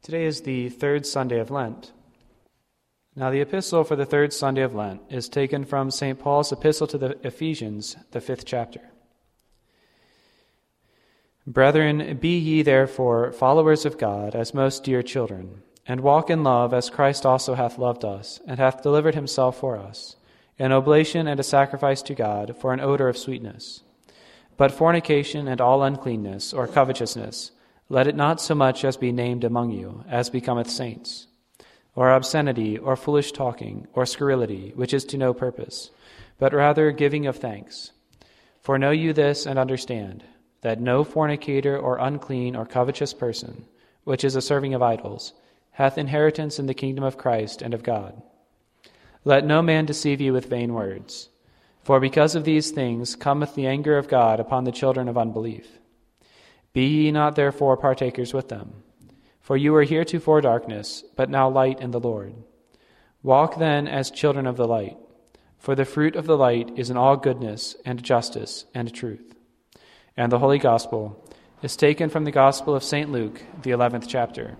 Today is the third Sunday of Lent. Now the epistle for the third Sunday of Lent is taken from St. Paul's epistle to the Ephesians, the 5th chapter. Brethren, be ye therefore followers of God as most dear children, and walk in love as Christ also hath loved us, and hath delivered himself for us, an oblation and a sacrifice to God for an odor of sweetness. But fornication and all uncleanness or covetousness, let it not so much as be named among you, as becometh saints, or obscenity, or foolish talking, or scurrility, which is to no purpose, but rather giving of thanks. For know you this, and understand, that no fornicator, or unclean, or covetous person, which is a serving of idols, hath inheritance in the kingdom of Christ and of God. Let no man deceive you with vain words, for because of these things cometh the anger of God upon the children of unbelief. Be ye not therefore partakers with them. For you were heretofore darkness, but now light in the Lord. Walk then as children of the light, for the fruit of the light is in all goodness and justice and truth. And the Holy Gospel is taken from the Gospel of St. Luke, the 11th chapter.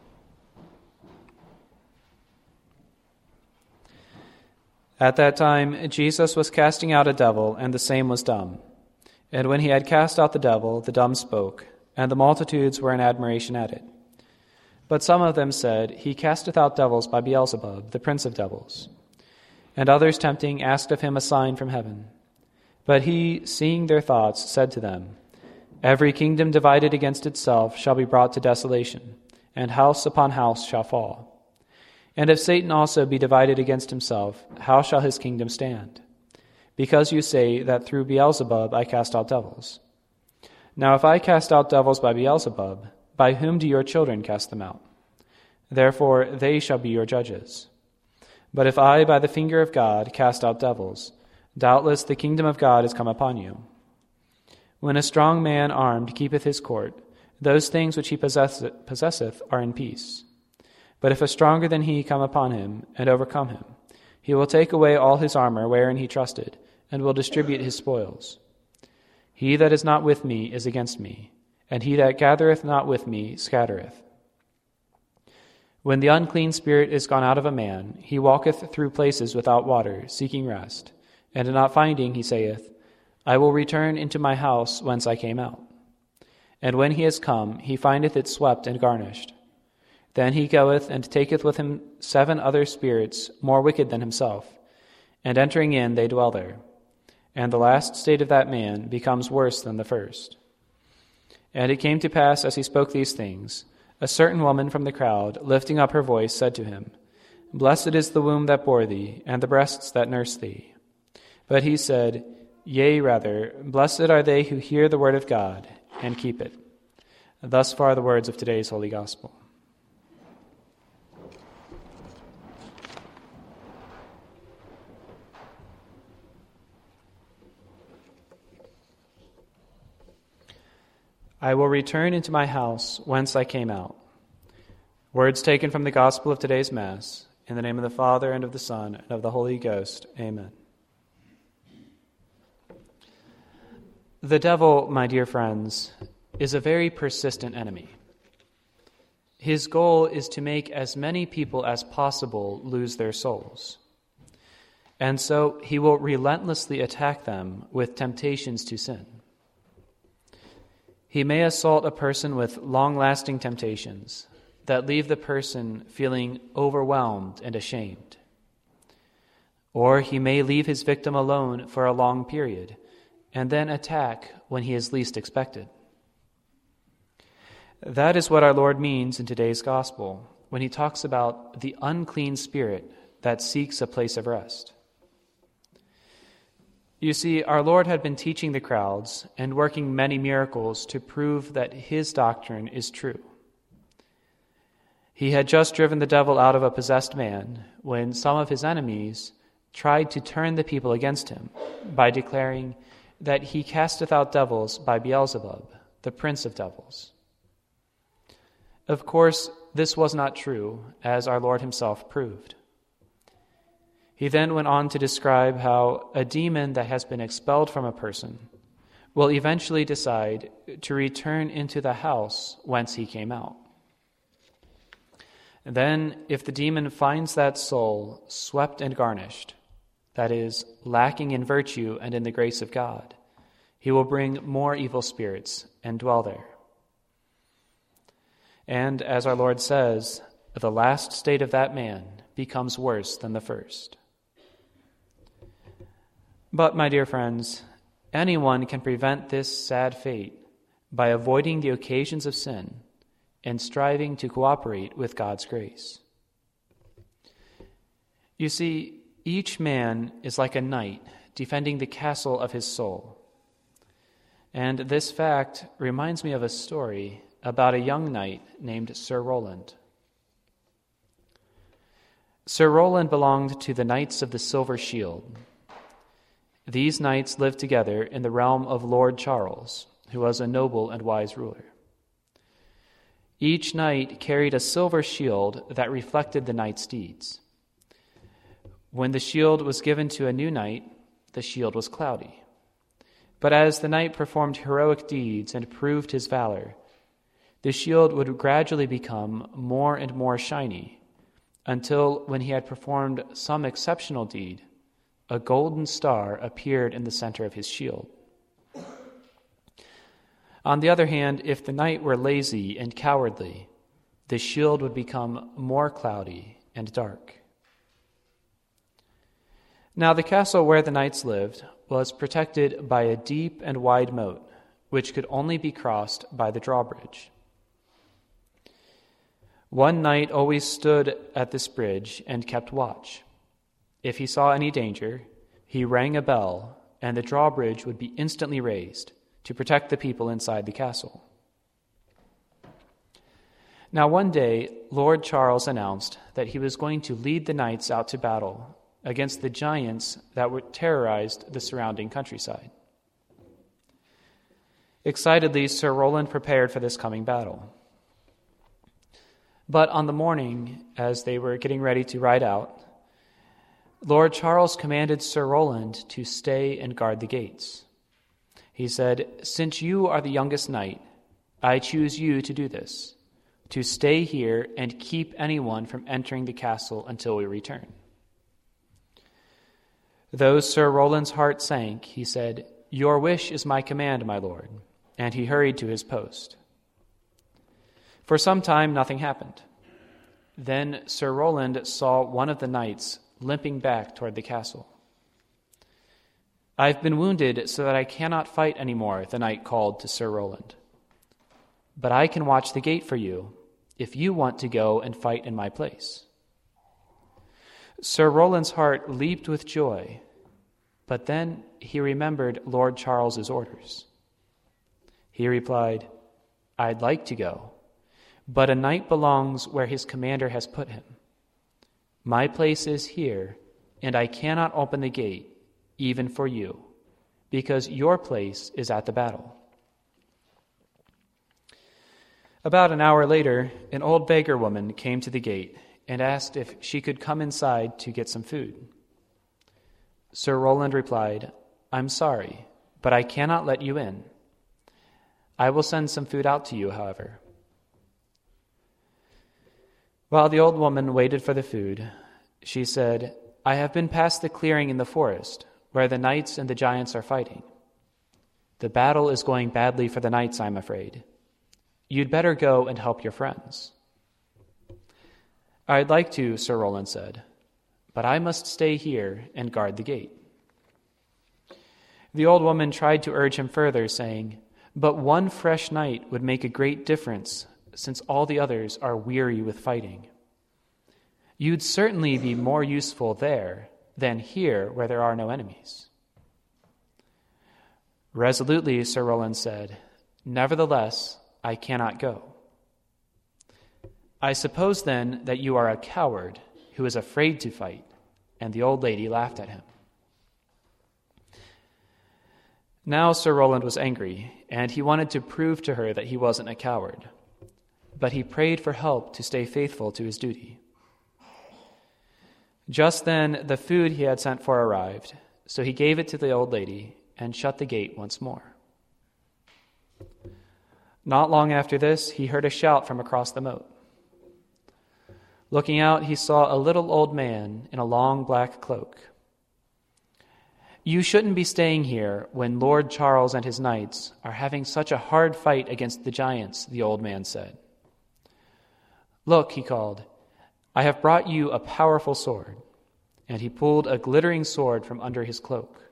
At that time Jesus was casting out a devil, and the same was dumb. And when he had cast out the devil, the dumb spoke, and the multitudes were in admiration at it. But some of them said, He casteth out devils by Beelzebub, the prince of devils. And others tempting asked of him a sign from heaven. But he, seeing their thoughts, said to them, Every kingdom divided against itself shall be brought to desolation, and house upon house shall fall. And if Satan also be divided against himself, how shall his kingdom stand? Because you say that through Beelzebub I cast out devils. Now if I cast out devils by Beelzebub, by whom do your children cast them out? Therefore they shall be your judges. But if I by the finger of God cast out devils, doubtless the kingdom of God is come upon you. When a strong man armed keepeth his court, those things which he possesseth are in peace. But if a stronger than he come upon him and overcome him, he will take away all his armor wherein he trusted, and will distribute his spoils. He that is not with me is against me, and he that gathereth not with me scattereth. When the unclean spirit is gone out of a man, he walketh through places without water, seeking rest, and not finding, he saith, I will return into my house whence I came out. And when he is come, he findeth it swept and garnished. Then he goeth and taketh with him 7 other spirits more wicked than himself, and entering in they dwell there. And the last state of that man becomes worse than the first. And it came to pass, as he spoke these things, a certain woman from the crowd, lifting up her voice, said to him, Blessed is the womb that bore thee, and the breasts that nursed thee. But he said, Yea, rather, blessed are they who hear the word of God, and keep it. Thus far the words of today's Holy Gospel. I will return into my house whence I came out. Words taken from the Gospel of today's Mass. In the name of the Father, and of the Son, and of the Holy Ghost. Amen. The devil, my dear friends, is a very persistent enemy. His goal is to make as many people as possible lose their souls. And so he will relentlessly attack them with temptations to sin. He may assault a person with long-lasting temptations that leave the person feeling overwhelmed and ashamed. Or he may leave his victim alone for a long period and then attack when he is least expected. That is what our Lord means in today's Gospel when he talks about the unclean spirit that seeks a place of rest. You see, our Lord had been teaching the crowds and working many miracles to prove that his doctrine is true. He had just driven the devil out of a possessed man when some of his enemies tried to turn the people against him by declaring that he casteth out devils by Beelzebub, the prince of devils. Of course, this was not true, as our Lord himself proved. He then went on to describe how a demon that has been expelled from a person will eventually decide to return into the house whence he came out. Then, if the demon finds that soul swept and garnished, that is, lacking in virtue and in the grace of God, he will bring more evil spirits and dwell there. And as our Lord says, the last state of that man becomes worse than the first. But, my dear friends, anyone can prevent this sad fate by avoiding the occasions of sin and striving to cooperate with God's grace. You see, each man is like a knight defending the castle of his soul. And this fact reminds me of a story about a young knight named Sir Roland. Sir Roland belonged to the Knights of the Silver Shield. These knights lived together in the realm of Lord Charles, who was a noble and wise ruler. Each knight carried a silver shield that reflected the knight's deeds. When the shield was given to a new knight, the shield was cloudy. But as the knight performed heroic deeds and proved his valor, the shield would gradually become more and more shiny, until when he had performed some exceptional deed, a golden star appeared in the center of his shield. On the other hand, if the knight were lazy and cowardly, the shield would become more cloudy and dark. Now the castle where the knights lived was protected by a deep and wide moat, which could only be crossed by the drawbridge. One knight always stood at this bridge and kept watch. If he saw any danger, he rang a bell, and the drawbridge would be instantly raised to protect the people inside the castle. Now one day, Lord Charles announced that he was going to lead the knights out to battle against the giants that terrorized the surrounding countryside. Excitedly, Sir Roland prepared for this coming battle. But on the morning, as they were getting ready to ride out, Lord Charles commanded Sir Roland to stay and guard the gates. He said, "Since you are the youngest knight, I choose you to do this, to stay here and keep anyone from entering the castle until we return." Though Sir Roland's heart sank, he said, "Your wish is my command, my lord," and he hurried to his post. For some time, nothing happened. Then Sir Roland saw one of the knights limping back toward the castle. "I've been wounded so that I cannot fight anymore," the knight called to Sir Roland. "But I can watch the gate for you, if you want to go and fight in my place." Sir Roland's heart leaped with joy, but then he remembered Lord Charles's orders. He replied, "I'd like to go, but a knight belongs where his commander has put him. My place is here, and I cannot open the gate, even for you, because your place is at the battle." About an hour later, an old beggar woman came to the gate and asked if she could come inside to get some food. Sir Roland replied, "I'm sorry, but I cannot let you in. I will send some food out to you, however." While the old woman waited for the food, she said, "I have been past the clearing in the forest, where the knights and the giants are fighting. The battle is going badly for the knights, I'm afraid. You'd better go and help your friends." "I'd like to," Sir Roland said, "but I must stay here and guard the gate." The old woman tried to urge him further, saying, "But one fresh knight would make a great difference, since all the others are weary with fighting. You'd certainly be more useful there than here where there are no enemies." Resolutely, Sir Roland said, "Nevertheless, I cannot go." "I suppose, then, that you are a coward who is afraid to fight," and the old lady laughed at him. Now Sir Roland was angry, and he wanted to prove to her that he wasn't a coward, but he prayed for help to stay faithful to his duty. Just then the food he had sent for arrived, so he gave it to the old lady and shut the gate once more. Not long after this, he heard a shout from across the moat. Looking out, he saw a little old man in a long black cloak. "You shouldn't be staying here when Lord Charles and his knights are having such a hard fight against the giants," the old man said. "Look," he called, "I have brought you a powerful sword." And he pulled a glittering sword from under his cloak.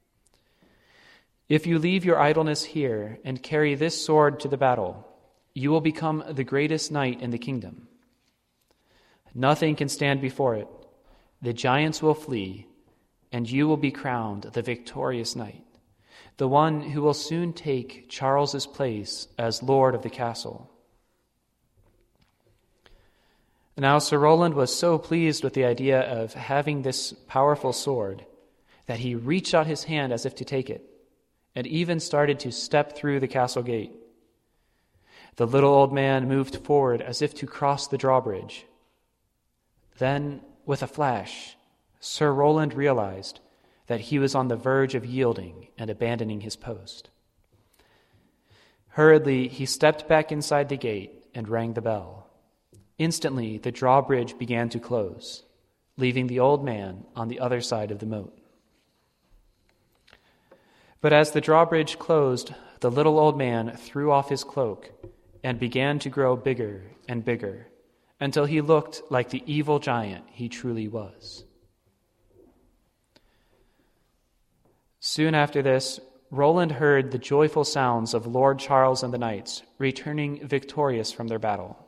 "If you leave your idleness here and carry this sword to the battle, you will become the greatest knight in the kingdom. Nothing can stand before it. The giants will flee, and you will be crowned the victorious knight, the one who will soon take Charles's place as lord of the castle." Now Sir Roland was so pleased with the idea of having this powerful sword that he reached out his hand as if to take it, and even started to step through the castle gate. The little old man moved forward as if to cross the drawbridge. Then, with a flash, Sir Roland realized that he was on the verge of yielding and abandoning his post. Hurriedly, he stepped back inside the gate and rang the bell. Instantly, the drawbridge began to close, leaving the old man on the other side of the moat. But as the drawbridge closed, the little old man threw off his cloak and began to grow bigger and bigger until he looked like the evil giant he truly was. Soon after this, Roland heard the joyful sounds of Lord Charles and the knights returning victorious from their battle.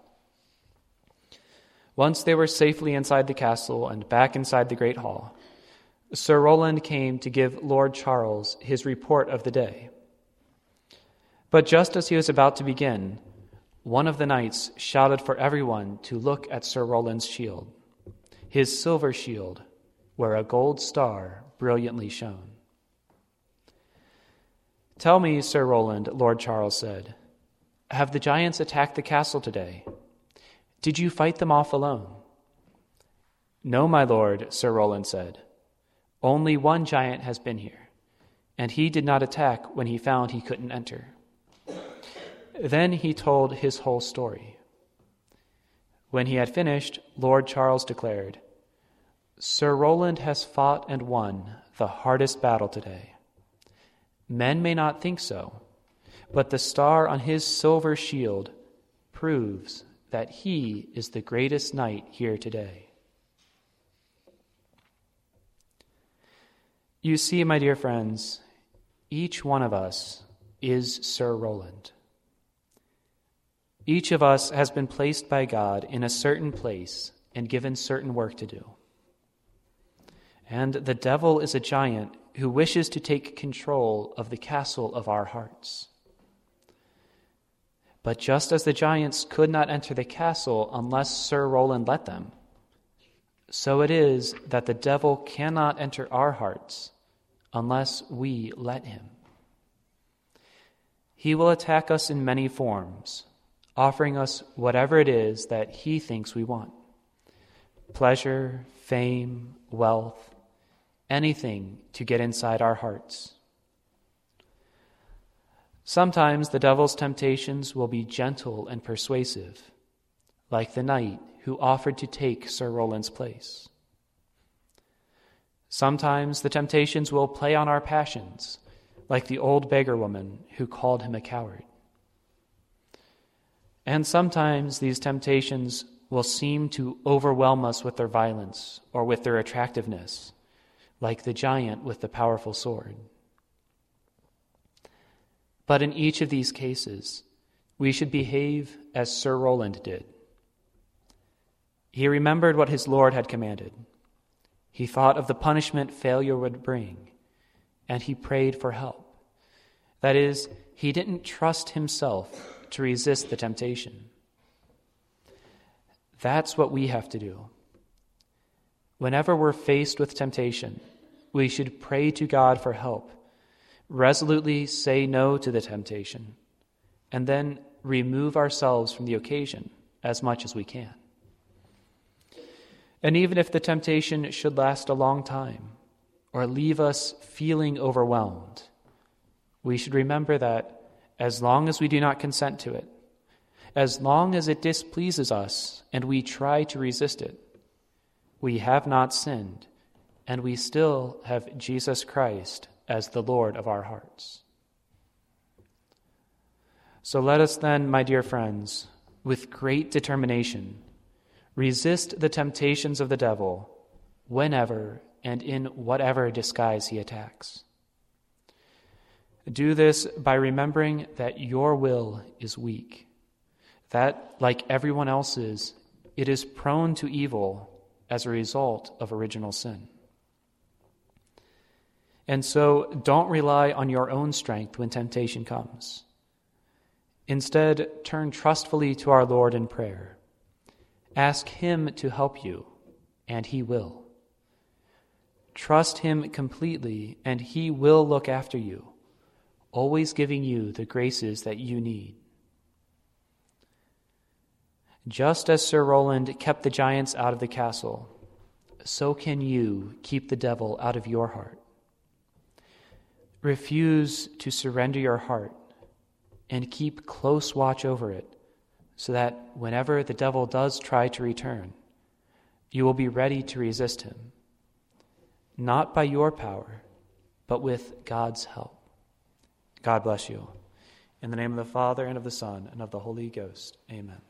Once they were safely inside the castle and back inside the great hall, Sir Roland came to give Lord Charles his report of the day. But just as he was about to begin, one of the knights shouted for everyone to look at Sir Roland's shield, his silver shield, where a gold star brilliantly shone. "Tell me, Sir Roland," Lord Charles said, "have the giants attacked the castle today? Did you fight them off alone?" "No, my lord," Sir Roland said. "Only one giant has been here, and he did not attack when he found he couldn't enter." Then he told his whole story. When he had finished, Lord Charles declared, "Sir Roland has fought and won the hardest battle today. Men may not think so, but the star on his silver shield proves that he is the greatest knight here today." You see, my dear friends, each one of us is Sir Roland. Each of us has been placed by God in a certain place and given certain work to do. And the devil is a giant who wishes to take control of the castle of our hearts. But just as the giants could not enter the castle unless Sir Roland let them, so it is that the devil cannot enter our hearts unless we let him. He will attack us in many forms, offering us whatever it is that he thinks we want: pleasure, fame, wealth, anything to get inside our hearts. Sometimes the devil's temptations will be gentle and persuasive, like the knight who offered to take Sir Roland's place. Sometimes the temptations will play on our passions, like the old beggar woman who called him a coward. And sometimes these temptations will seem to overwhelm us with their violence or with their attractiveness, like the giant with the powerful sword. But in each of these cases, we should behave as Sir Roland did. He remembered what his Lord had commanded. He thought of the punishment failure would bring, and he prayed for help. That is, he didn't trust himself to resist the temptation. That's what we have to do. Whenever we're faced with temptation, we should pray to God for help, resolutely say no to the temptation, and then remove ourselves from the occasion as much as we can. And even if the temptation should last a long time or leave us feeling overwhelmed, we should remember that as long as we do not consent to it, as long as it displeases us and we try to resist it, we have not sinned, and we still have Jesus Christ as the Lord of our hearts. So let us then, my dear friends, with great determination, resist the temptations of the devil whenever and in whatever disguise he attacks. Do this by remembering that your will is weak, that, like everyone else's, it is prone to evil as a result of original sin. And so don't rely on your own strength when temptation comes. Instead, turn trustfully to our Lord in prayer. Ask Him to help you, and He will. Trust Him completely, and He will look after you, always giving you the graces that you need. Just as Sir Roland kept the giants out of the castle, so can you keep the devil out of your heart. Refuse to surrender your heart and keep close watch over it, so that whenever the devil does try to return, you will be ready to resist him, not by your power, but with God's help. God bless you. In the name of the Father, and of the Son, and of the Holy Ghost, amen.